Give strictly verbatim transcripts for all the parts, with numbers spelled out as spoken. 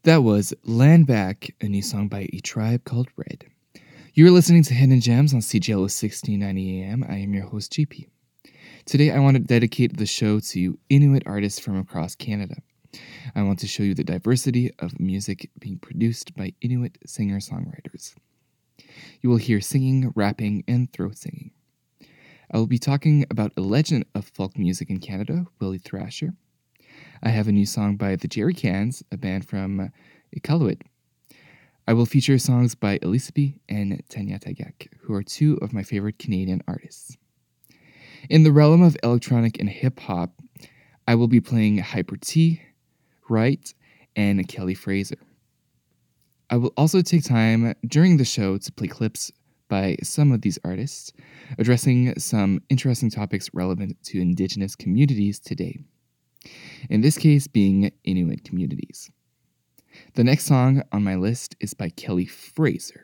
That was Land Back, a new song by A Tribe Called Red. You're listening to Hidden Gems on C J L O sixteen ninety A M. I am your host, J P. Today, I want to dedicate the show to Inuit artists from across Canada. I want to show you the diversity of music being produced by Inuit singer-songwriters. You will hear singing, rapping, and throat singing. I will be talking about a legend of folk music in Canada, Willie Thrasher. I have a new song by the Jerry Cans, a band from Iqaluit. I will feature songs by Elisabeth and Tanya Tagak, who are two of my favorite Canadian artists. In the realm of electronic and hip-hop, I will be playing Hyper T, Wright, and Kelly Fraser. I will also take time during the show to play clips by some of these artists, addressing some interesting topics relevant to Indigenous communities today. In this case, being Inuit communities. The next song on my list is by Kelly Fraser.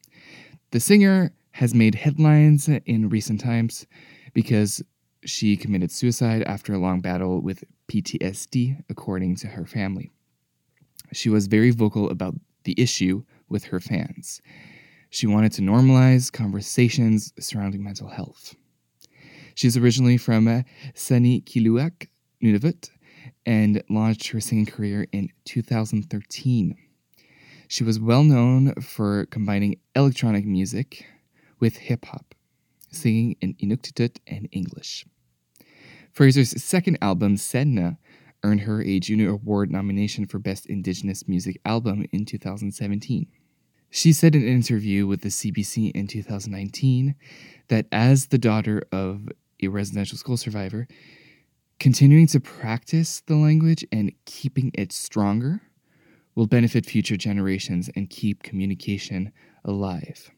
The singer has made headlines in recent times because she committed suicide after a long battle with P T S D, according to her family. She was very vocal about the issue with her fans. She wanted to normalize conversations surrounding mental health. She's originally from Sanikiluaq, Nunavut, and launched her singing career in two thousand thirteen. She was well known for combining electronic music with hip-hop, singing in Inuktitut and English. Fraser's second album, Sedna, earned her a Junior Award nomination for Best Indigenous Music Album in two thousand seventeen. She said in an interview with the C B C in two thousand nineteen that as the daughter of a residential school survivor, continuing to practice the language and keeping it stronger will benefit future generations and keep communication alive.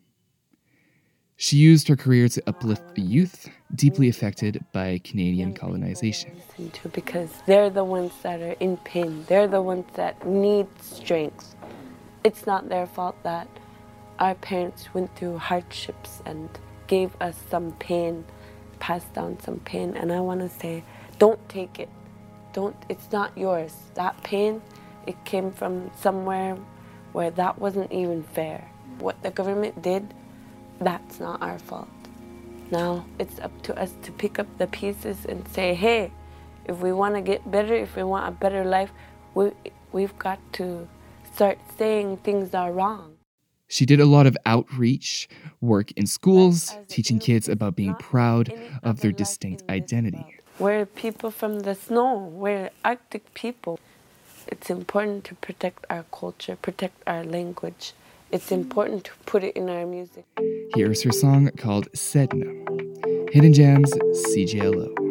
She used her career to uplift the youth deeply affected by Canadian colonization. Because they're the ones that are in pain. They're the ones that need strength. It's not their fault that our parents went through hardships and gave us some pain, passed down some pain. And I want to say, don't take it. Don't. It's not yours. That pain, it came from somewhere where that wasn't even fair. What the government did, that's not our fault. Now it's up to us to pick up the pieces and say, hey, if we want to get better, if we want a better life, we, we've got to start saying things are wrong. She did a lot of outreach work in schools, teaching kids about being proud of their distinct identity. We're people from the snow. We're Arctic people. It's important to protect our culture, protect our language. It's important to put it in our music. Here's her song called Sedna. Hidden Gems, C J L O.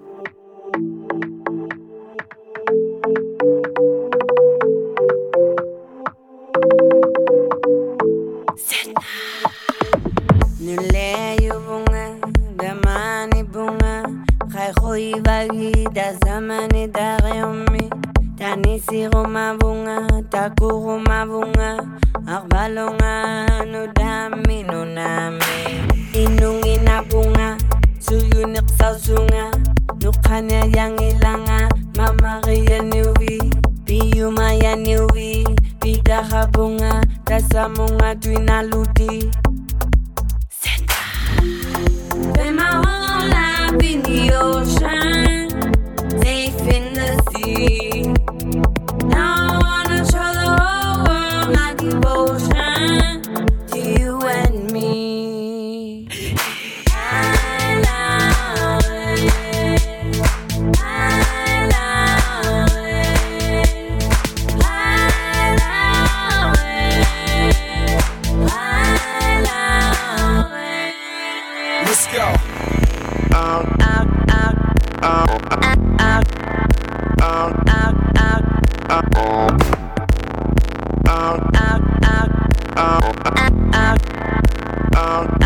Zamani dariomi tanisi romavunga takuru mavunga akbalonga no dami no name inungi nabunga suyunik sausunga nukhanya yangilanga mama ya niwi biyuma ya niwi bidahabunga tasamunga twinaludi seta bema hola binioshine in the sea. Now I wanna show the whole world my devotion to you and me. I love it. I love it. I love it. I love it. Let's go. Um, out, out, out, out, out. Out, out, out, out, out, out, out, out, out, out,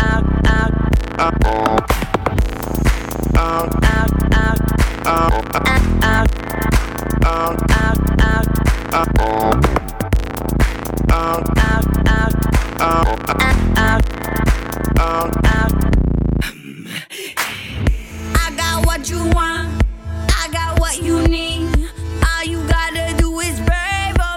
I got what you want, I got what you need. All you gotta do is brave.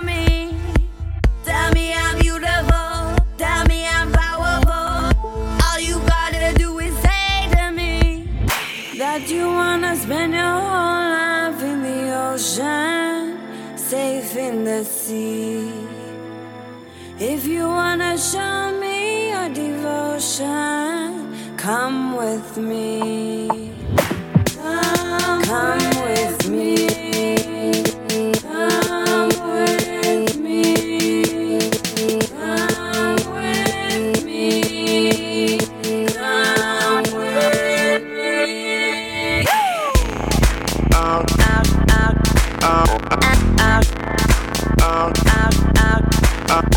That you wanna spend your whole life in the ocean, safe in the sea. If you wanna show me your devotion, come with me. Come, come with me. Come with me. Come with me. Come with me. Out, out, out, out, out, out, out, out, out,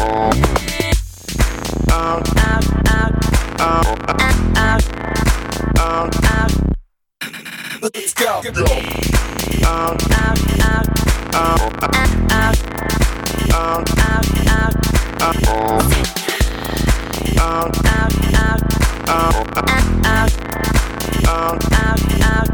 out, out, out, out, out. Let's go. Go. Out, out, out, out, out, out, out, out, out, out, out, out, out, out, out.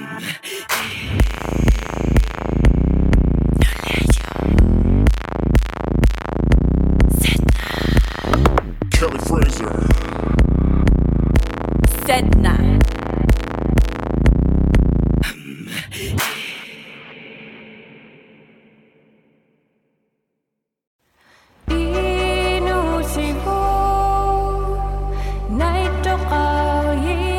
Kelly Fraser. Sedna. Inusibo, naito ka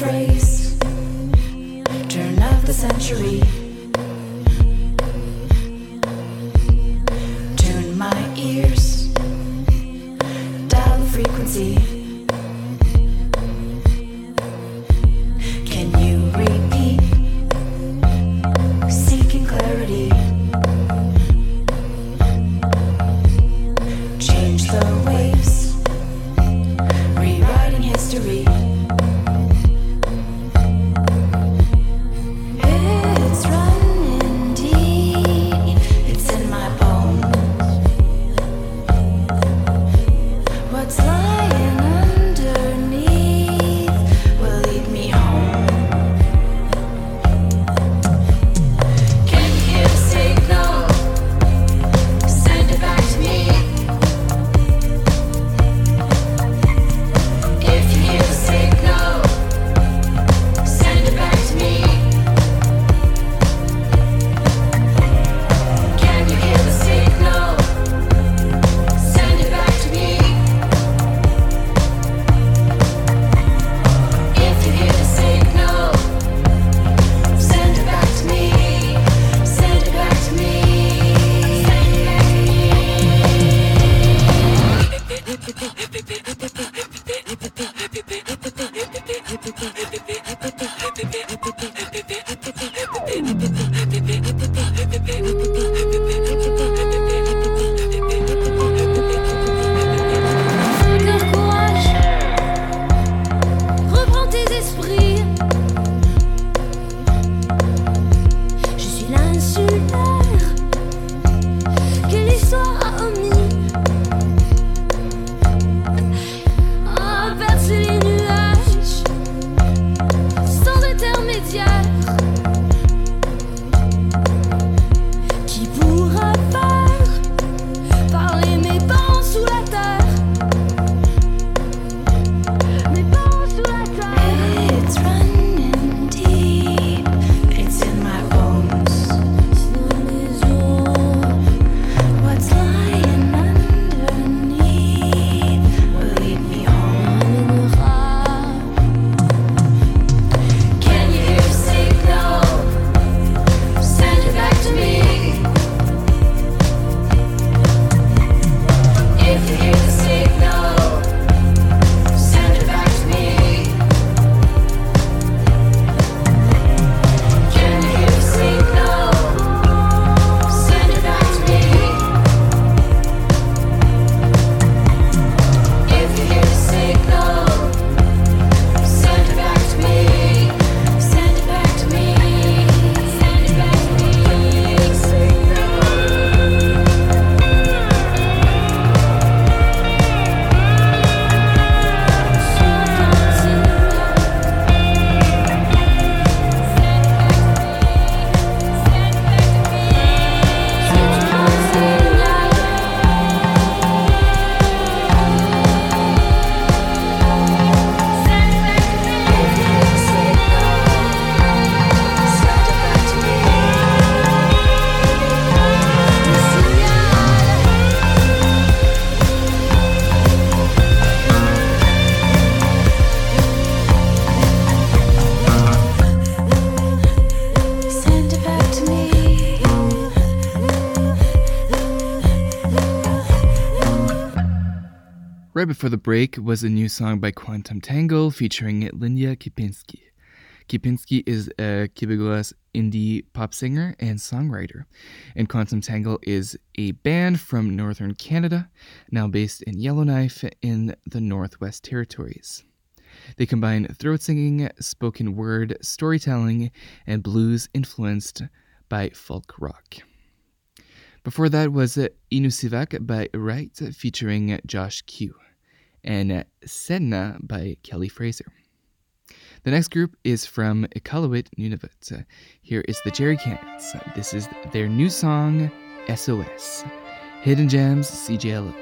phrase, turn of the century. Tune my ears, dial the frequency. Can you repeat? Seeking clarity. Change the waves, rewriting history. It's running deep, it's in my bones. What's lying underneath will lead me home. Can you hear the signal? Send it back to me. If you hear the signal, send it back to me. Can you hear the signal? Send it back to me. If you hear the signal, send it back to me. Send it back to me. Send it back Cœur, courage, reprends tes esprits. Je suis l'insulaire que l'histoire a omis. À percer les nuages sans intermédiaire. Qui pourra faire parler mes parents sous la terre? Mes parents sous la terre. It's running deep, it's in my bones. Dans mes os. What's lying underneath will lead me home. Can you hear the signal? Send it back to me. If you hear the signal, send it back to me. Can you hear the signal? Send it back to me. If you hear the signal, send it back to me. Send it back to me. Send it back to me. Send it back to me. Right before the break was a new song by Quantum Tangle featuring Linia Kipinski. Kipinski is a Quebecois indie pop singer and songwriter, and Quantum Tangle is a band from northern Canada, now based in Yellowknife in the Northwest Territories. They combine throat singing, spoken word, storytelling, and blues influenced by folk rock. Before that was Inusivak by Wright featuring Josh Q, and Sedna by Kelly Fraser. The next group is from Iqaluit, Nunavut. Here is the Jerry Cans. This is their new song, S O S. Hidden Gems, C J L O.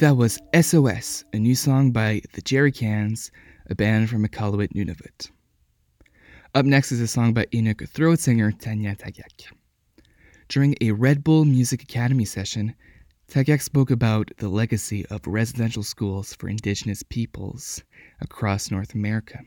That was S O S, a new song by the Jerry Cans, a band from Iqaluit, Nunavut. Up next is a song by Inuk throat singer Tanya Tagaq. During a Red Bull Music Academy session, Tagaq spoke about the legacy of residential schools for Indigenous peoples across North America.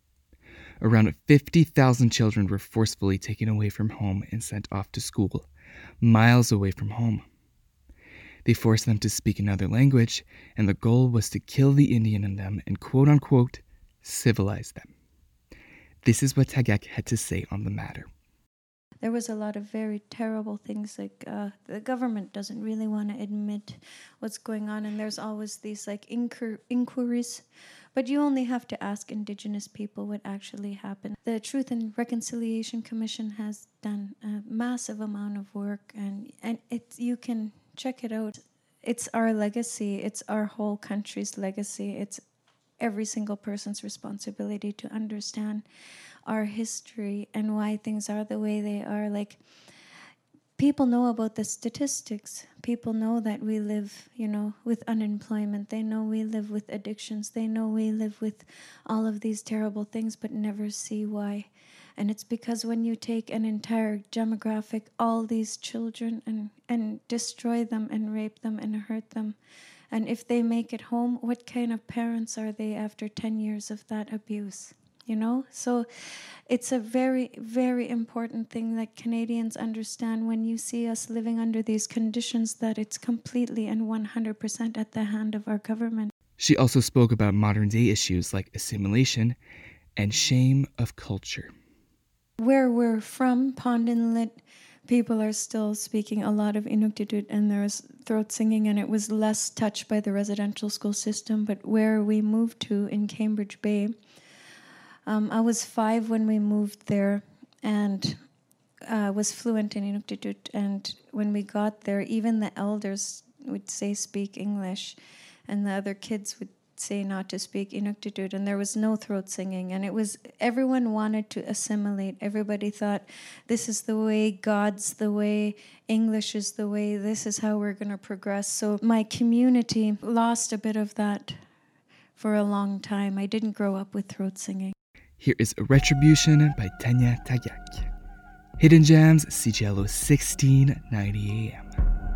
Around fifty thousand children were forcefully taken away from home and sent off to school, miles away from home. They forced them to speak another language, and the goal was to kill the Indian in them and quote-unquote civilize them. This is what Tagaq had to say on the matter. There was a lot of very terrible things, like uh, the government doesn't really want to admit what's going on, and there's always these like inquir- inquiries, but you only have to ask Indigenous people what actually happened. The Truth and Reconciliation Commission has done a massive amount of work, and, and it, you can check it out. It's our legacy, it's our whole country's legacy, it's every single person's responsibility to understand our history and why things are the way they are. Like, people know about the statistics. People know that we live, you know, with unemployment. They know we live with addictions. They know we live with all of these terrible things, but never see why. And it's because when you take an entire demographic, all these children, and, and destroy them and rape them and hurt them, and if they make it home, what kind of parents are they after ten years of that abuse? You know? So it's a very, very important thing that Canadians understand when you see us living under these conditions, that it's completely and one hundred percent at the hand of our government. She also spoke about modern-day issues like assimilation and shame of culture. Where we're from, Pond Inlet, people are still speaking a lot of Inuktitut, and there's throat singing, and it was less touched by the residential school system. But where we moved to in Cambridge Bay, um, I was five when we moved there, and uh, was fluent in Inuktitut. And when we got there, even the elders would say speak English, and the other kids would say not to speak Inuktitut, and there was no throat singing, and it was, everyone wanted to assimilate. Everybody thought, this is the way, God's the way, English is the way, this is how we're going to progress. So my community lost a bit of that for a long time. I didn't grow up with throat singing. Here is Retribution by Tanya Tagaq. Hidden Gems, C J L O sixteen ninety A M.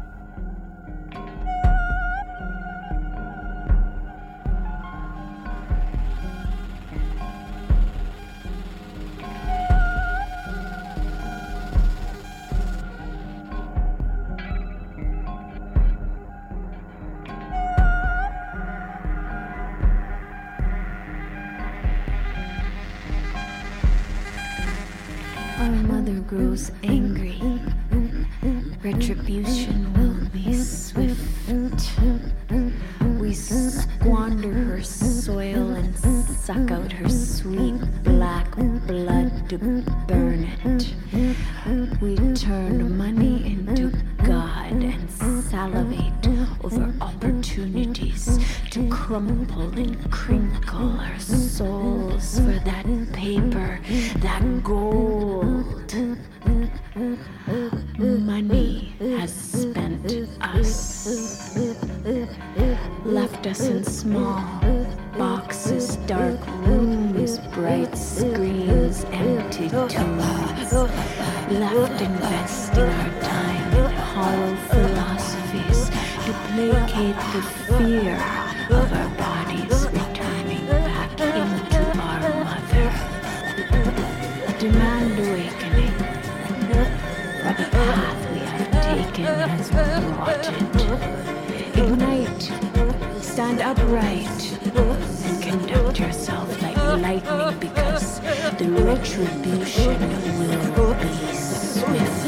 Our mother grows angry. Retribution will be swift. We squander her soil and suck out her sweet black blood to burn it. We turn money into God and salivate over opportunities to crumple and crinkle our souls for that paper, that gold. Money has spent us, left us in small boxes, dark rooms, bright screens, empty tombs, left investing our time in hollow philosophies to placate the fear of our bodies returning back into our mother. Demand awakening, for the path we have taken has brought it. Ignite, stand upright, and conduct yourself like lightning, because the retribution will be swift.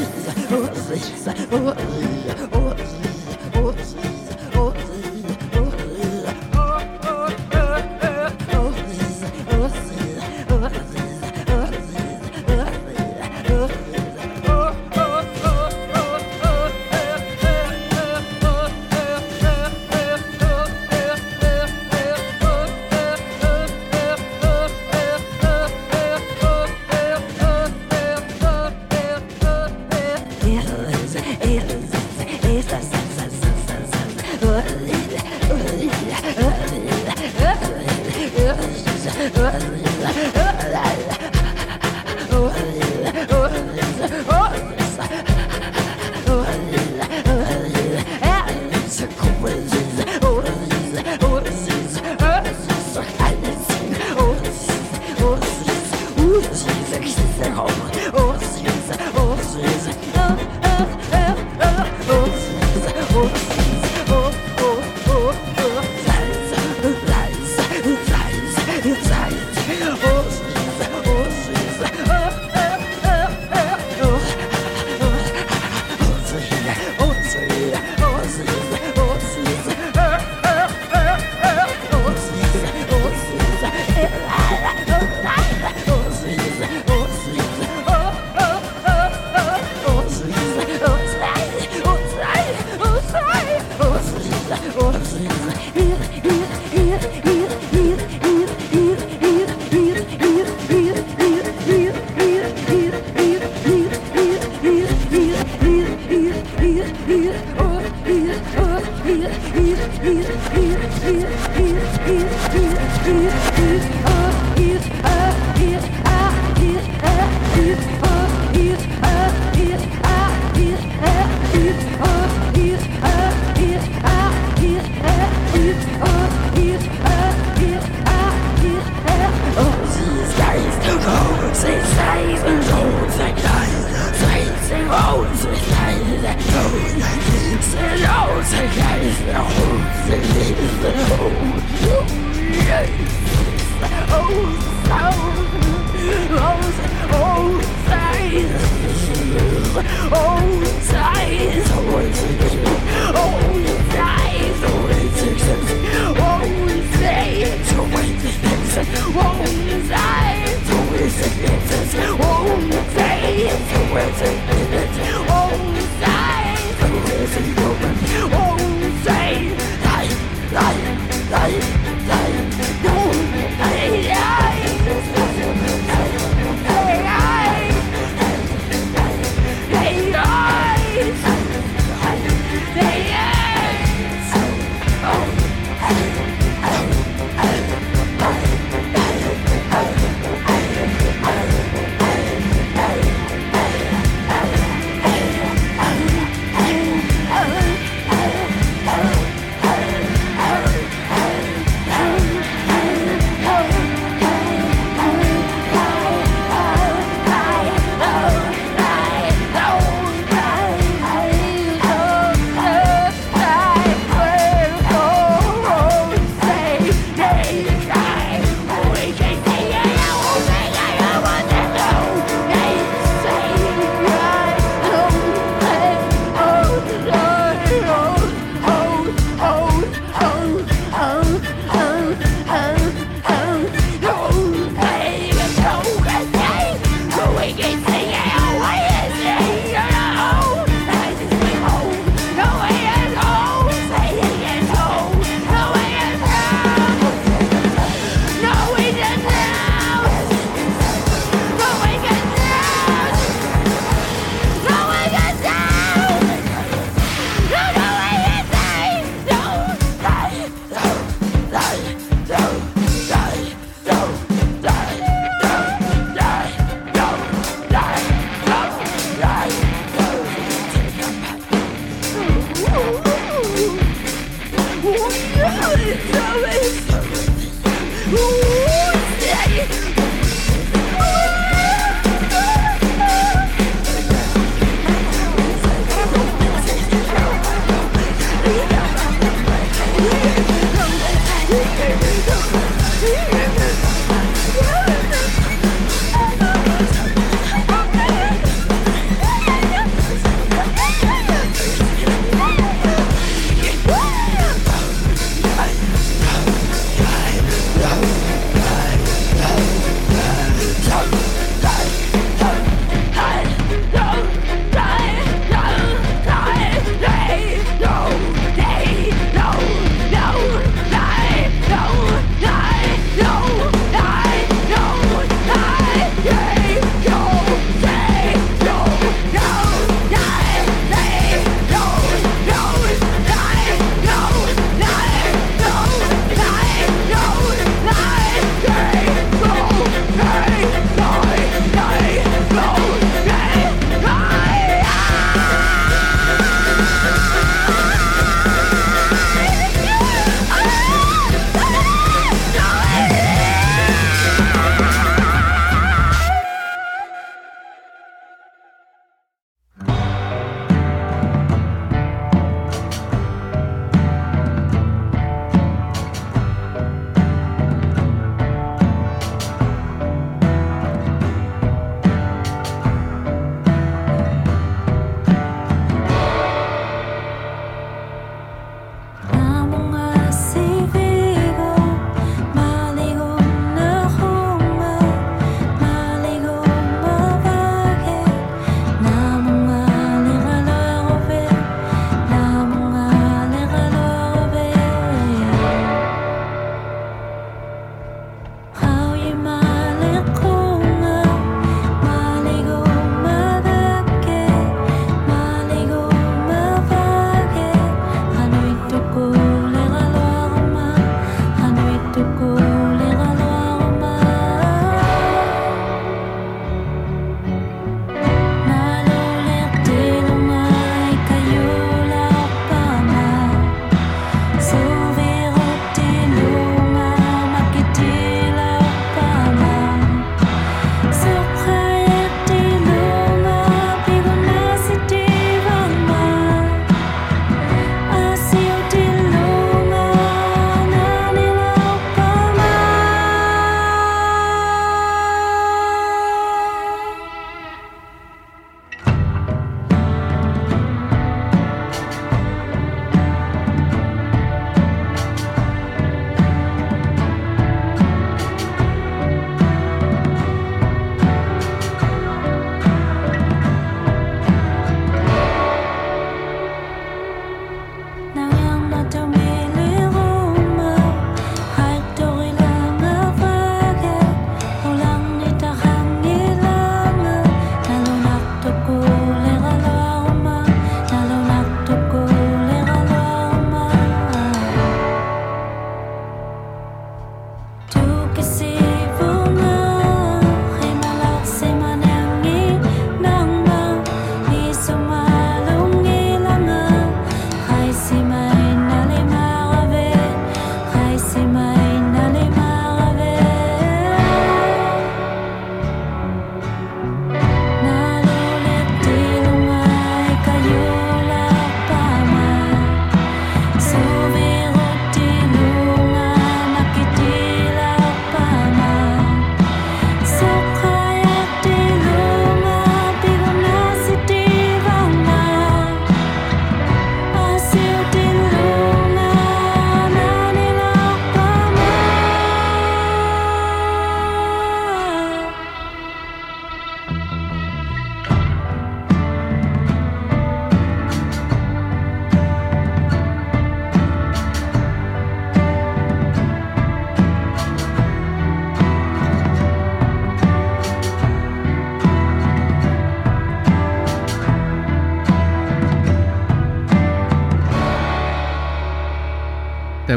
Oh,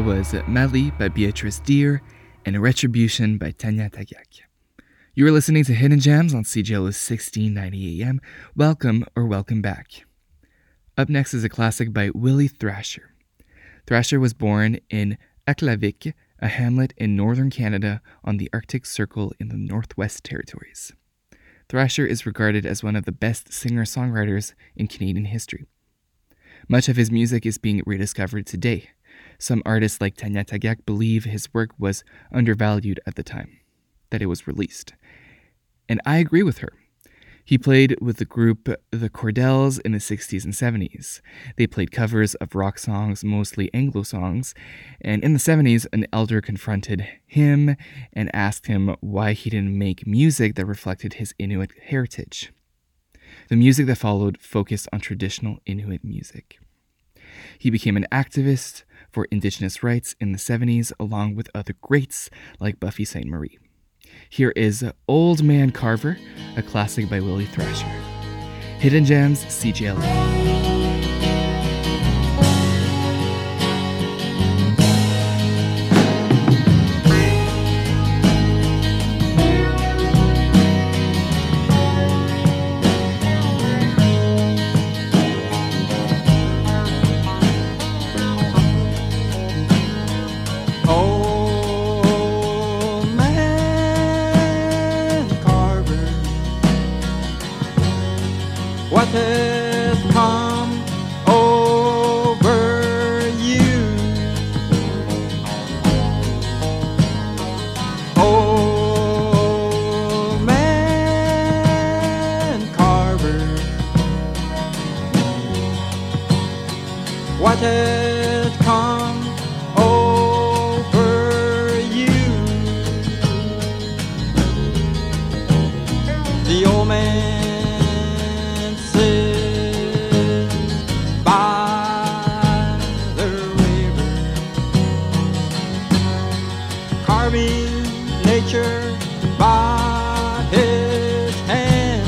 was Mali by Beatrice Deer and Retribution by Tanya Tagak. You are listening to Hidden Gems on C J L O sixteen ninety A M. Welcome or welcome back. Up next is a classic by Willie Thrasher. Thrasher was born in Aklavik, a hamlet in northern Canada on the Arctic Circle in the Northwest Territories. Thrasher is regarded as one of the best singer-songwriters in Canadian history. Much of his music is being rediscovered today. Some artists like Tanya Tagak believe his work was undervalued at the time that it was released. And I agree with her. He played with the group The Cordells in the sixties and seventies. They played covers of rock songs, mostly Anglo songs, and in the seventies, an elder confronted him and asked him why he didn't make music that reflected his Inuit heritage. The music that followed focused on traditional Inuit music. He became an activist for Indigenous rights in the seventies, along with other greats like Buffy Sainte Marie. Here is Old Man Carver, a classic by Willie Thrasher. Hidden Gems, C J L A. What has come over you? The old man sits by the river, carving nature by his hand.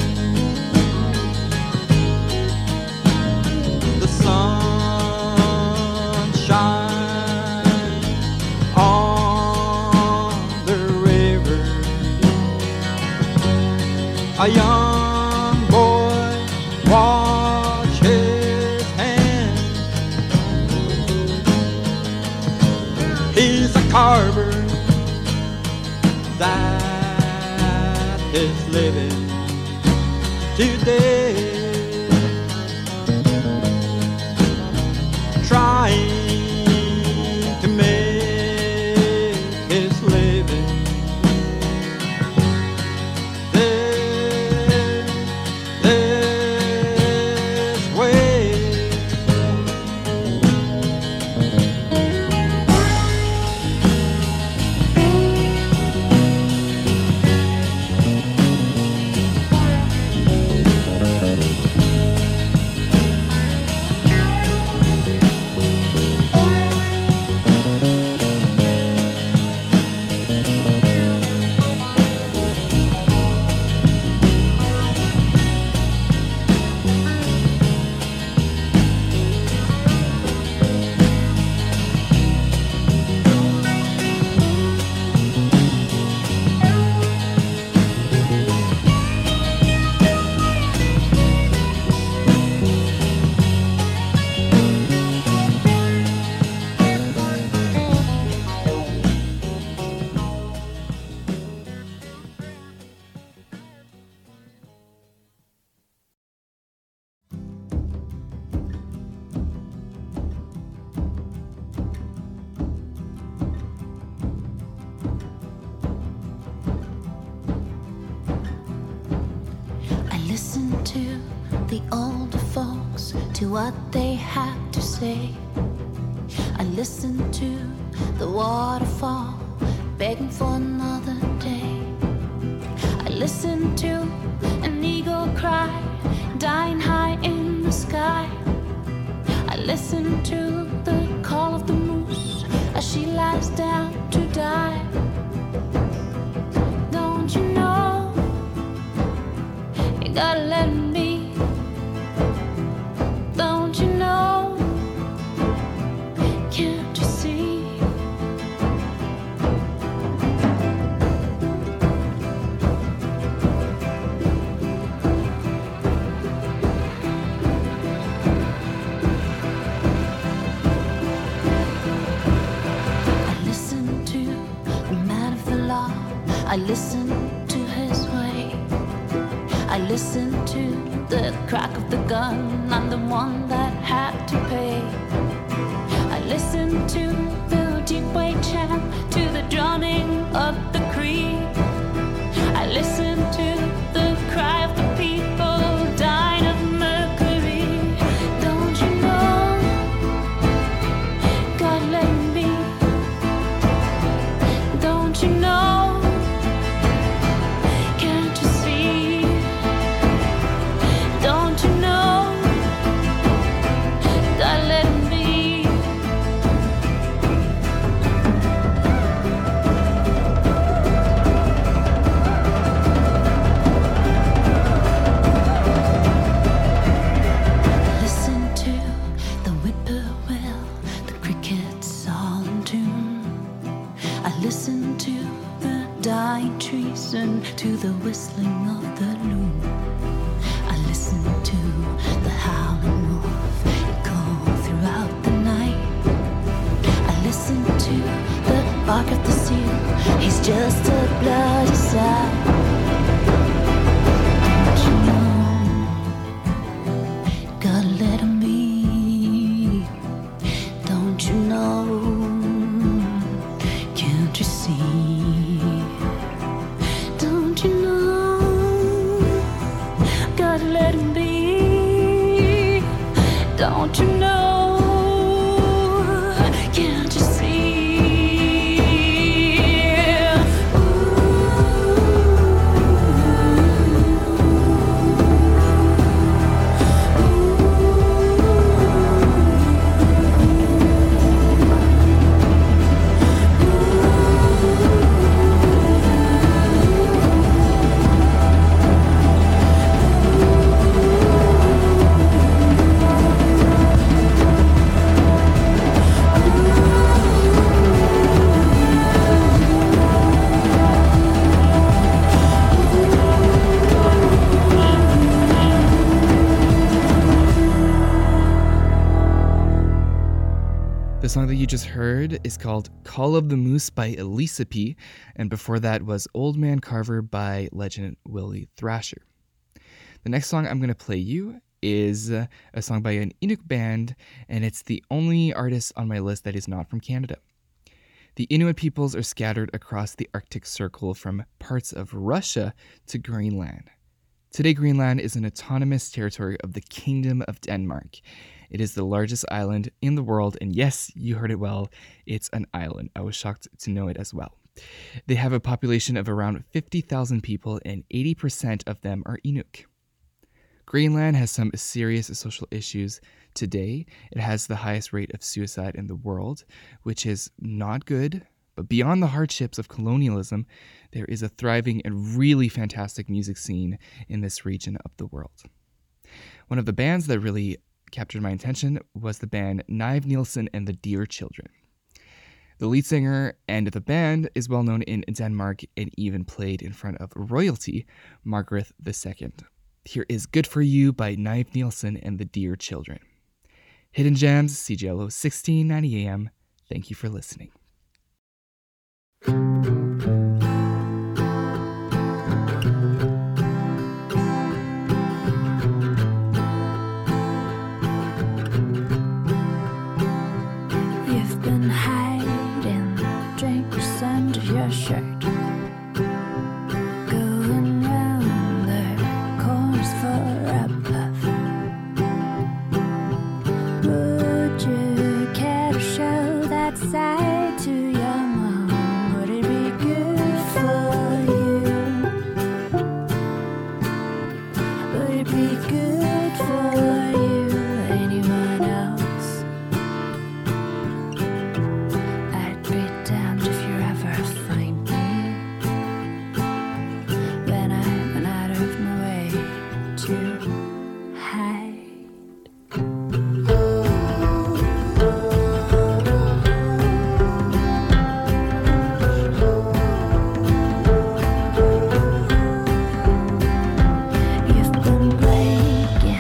The sun a young boy watch his hand. He's a carver that is living today, trying to make his living. The older folks, to what they had to say. I listened to the waterfall, begging for another day. I listened to an eagle cry, dying high in the sky. I listened to the call of the moose as she lies down to die. Don't you know, you gotta let me. Don't you know, can't you see? listen to the crack of the gun. I'm the one that had to pay. I listen to the deep wave chant, to the drumming of the creek. I listen to the cry of the people dying of mercury. Don't you know, God let me. Don't you know, can't you see? Don't you know, God let me. Listen to the whippoorwill, the crickets all in tune. I listen to the dying trees and to the whistling of the loon. I listen to the howling wolf echo throughout the night. I listen to the bark of the seal, he's just a bloody sigh. Don't you know, God let him be. Don't you know, can't you see? Don't you know, God let him be. Don't you know, can't you see? The song that you just heard is called Call of the Moose by Elisa P, and before that was Old Man Carver by legend Willie Thrasher. The next song I'm going to play you is uh, a song by an Inuk band, and it's the only artist on my list that is not from Canada. The Inuit peoples are scattered across the Arctic Circle from parts of Russia to Greenland. Today, Greenland is an autonomous territory of the Kingdom of Denmark. It is the largest island in the world, and yes, you heard it well, it's an island. I was shocked to know it as well. They have a population of around fifty thousand people, and eighty percent of them are Inuk. Greenland has some serious social issues today. It has the highest rate of suicide in the world, which is not good. But beyond the hardships of colonialism, there is a thriving and really fantastic music scene in this region of the world. One of the bands that really captured my attention was the band Nive Nielsen and the Deer Children. The lead singer and the band is well known in Denmark and even played in front of royalty, Margaret the Second. Here is Good For You by Nive Nielsen and the Deer Children. Hidden Gems, C J L O sixteen ninety A M. Thank you for listening. You've been hiding drinks under your shirt, going round the corners for a puff. Would you care to show that side to your mom? Would it be good for you? Would it be good for you? Anyone else? I'd be damned if you ever find me when I've been out of my way to hide. You've been breaking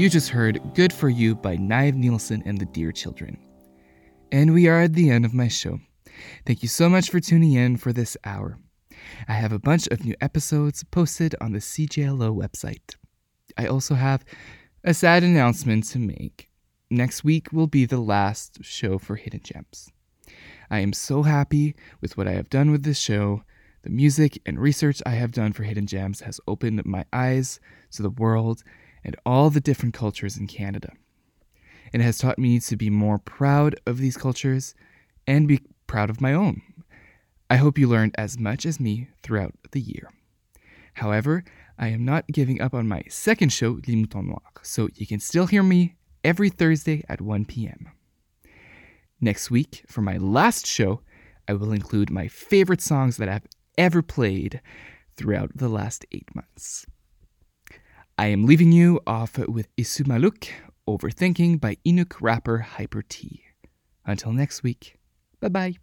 You just heard Good For You by Niamh Nielsen and the Dear Children. And we are at the end of my show. Thank you so much for tuning in for this hour. I have a bunch of new episodes posted on the C J L O website. I also have a sad announcement to make. Next week will be the last show for Hidden Gems. I am so happy with what I have done with this show. The music and research I have done for Hidden Gems has opened my eyes to the world and all the different cultures in Canada. It has taught me to be more proud of these cultures and be proud of my own. I hope you learned as much as me throughout the year. However, I am not giving up on my second show, Les Moutons Noirs, so you can still hear me every Thursday at one p.m. Next week, for my last show, I will include my favorite songs that I've ever played throughout the last eight months. I am leaving you off with Isumaluk, Overthinking by Inuk rapper Hyper T. Until next week, bye-bye.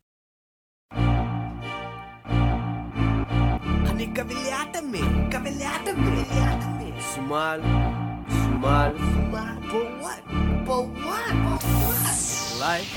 Sumal, sumal, sumal. For what? For what? For what? Life.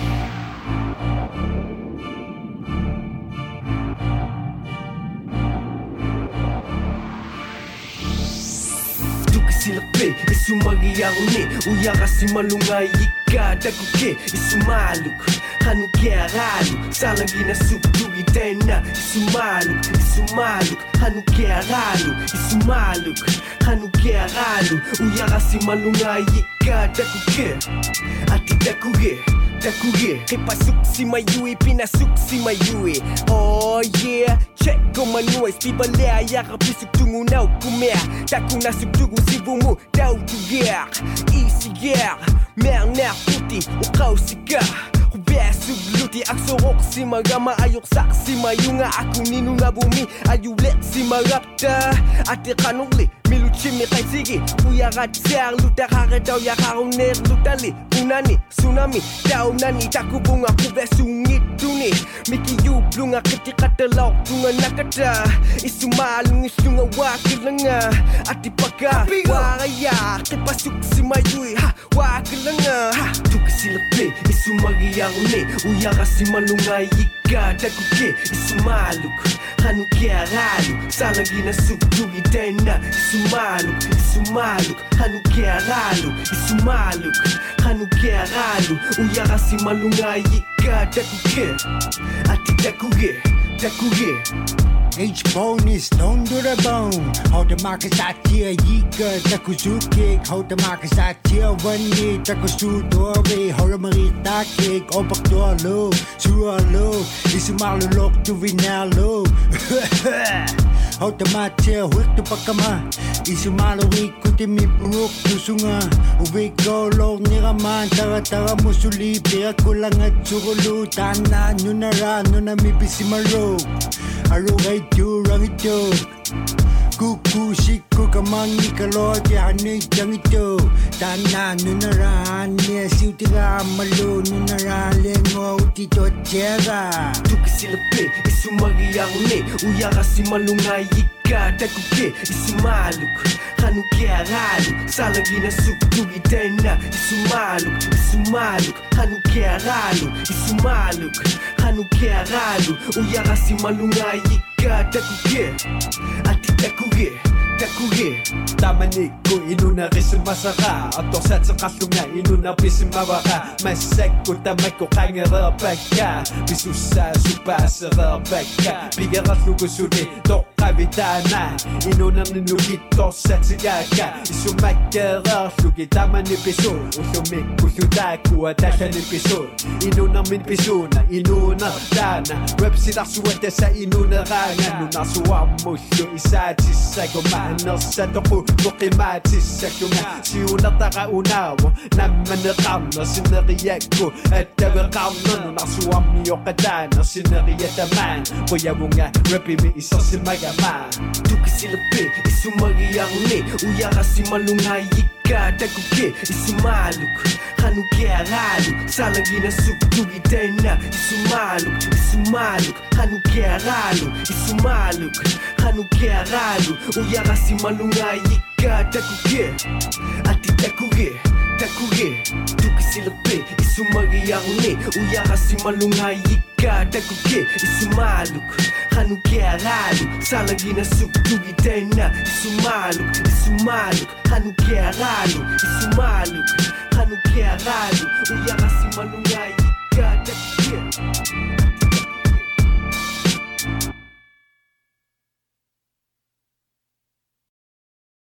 Silakpe, isumagiyarune, uyarasi malungay ika, dakuke, isumaluk, hanuke aralu, salangina subdugi tena, isumaluk, isumaluk, hanuke aralu, isumaluk, hanuke aralu, uyarasi malungay ika, dakuke, ati dakuke. Dakuge, kipasuk si mayui, pinasuk si mayui. Oh yeah, check on my noise. Pibalea, yaka pisuk tungu na ukumea. Taku na subdugu si bumu, dau tuger. Easy yeah, mer ner puti, ukau sika. Hubea subluti, aksorok si magama. Ayok sak si mayunga, aku ninu na bumi. Ayulek si marapta, ate kanuli. Miluchimi kaisigi, uyaratsiar lutarare dau yakaruner lutali. Unani, tsunami, dau nani, takubunga kubesungituni. Miki yu blunga ketikata lauk tunga nakata. Isumalung isunga wakilanga. Atipaka, waraya, kipasuk si mayui, ha, wakilanga. Ha, tukisilape, isumagiyarune, uyarasi malunga yika, dakuke, isumaluk. Hanuke aralu, salangina subdugi tena. Isumaluk, isumaluk, hanuke aralu, isumaluk, hanuke aralu, uyarasi malunga yika, dakuke, ati dakuge, dakuge. H-bonus, don't do the bone. Hold the markets out here, yika, dakuzuke. Hold the markets out here, one day, dakusu doorway. Hold the marita cake, opak door low, sure low. Isumalu look to vinalo. Hold the matia, wick to pakama. Isumalu week, kutimi brook to sunga. Uwe go long niraman, tara tara musuli, pia kulang at sukulu. Tana, nunara, nunami bisimalo. Arugay tu rangito Kuku siku kamangi kaloti hanay jang ito Tana nunaran niya siutira malo nunaran lengo utito tiyera Tukisilape isumagiyarune uyarasi malungay yika dakuke isumaluk hanuke aralu salangina subdugi tena isumaluk isumaluk hanuke aralu isumaluk hanuke aralu uyarasi malungay yika dakuke ati dakuge dakuge Tamaniko inuna risumasaka Ator sa tsakasunga inuna pisimawaka Maseko tamako kangara baka Bisusa supasara baka Bigarat lugusuni Tokavitana Inuna ninukito sa tsiyaka Isumakara Lugi tamani piso Usumi kusudaku atasha ni piso Inuna min pisuna Inuna dana Website suwete sa inuna ranga Nuna suwamusyo Isati sa gumana sa toko Nukimati sa kuma Si unataka unawa Namanakam na sinariyako At tawakam na Nunasuam niyo kadana Sinariyataman Kuya mo nga Rapi mi isa si magama Tukisilape isumagiyarune uyarasi malungay yika dakuke isumaluk hanuke aralu salangina subdugi tena isumaluk isumaluk hanuke aralu isumaluk hanuke aralu uyarasi malungay yika dakuke ati dakuke biarni uya kasi malungai ika dakuke isumaluk hanuke aralu salagina subtugi tena isumaluk isumaluk hanuke aralu isumaluk hanuke aralu uya kasi malungai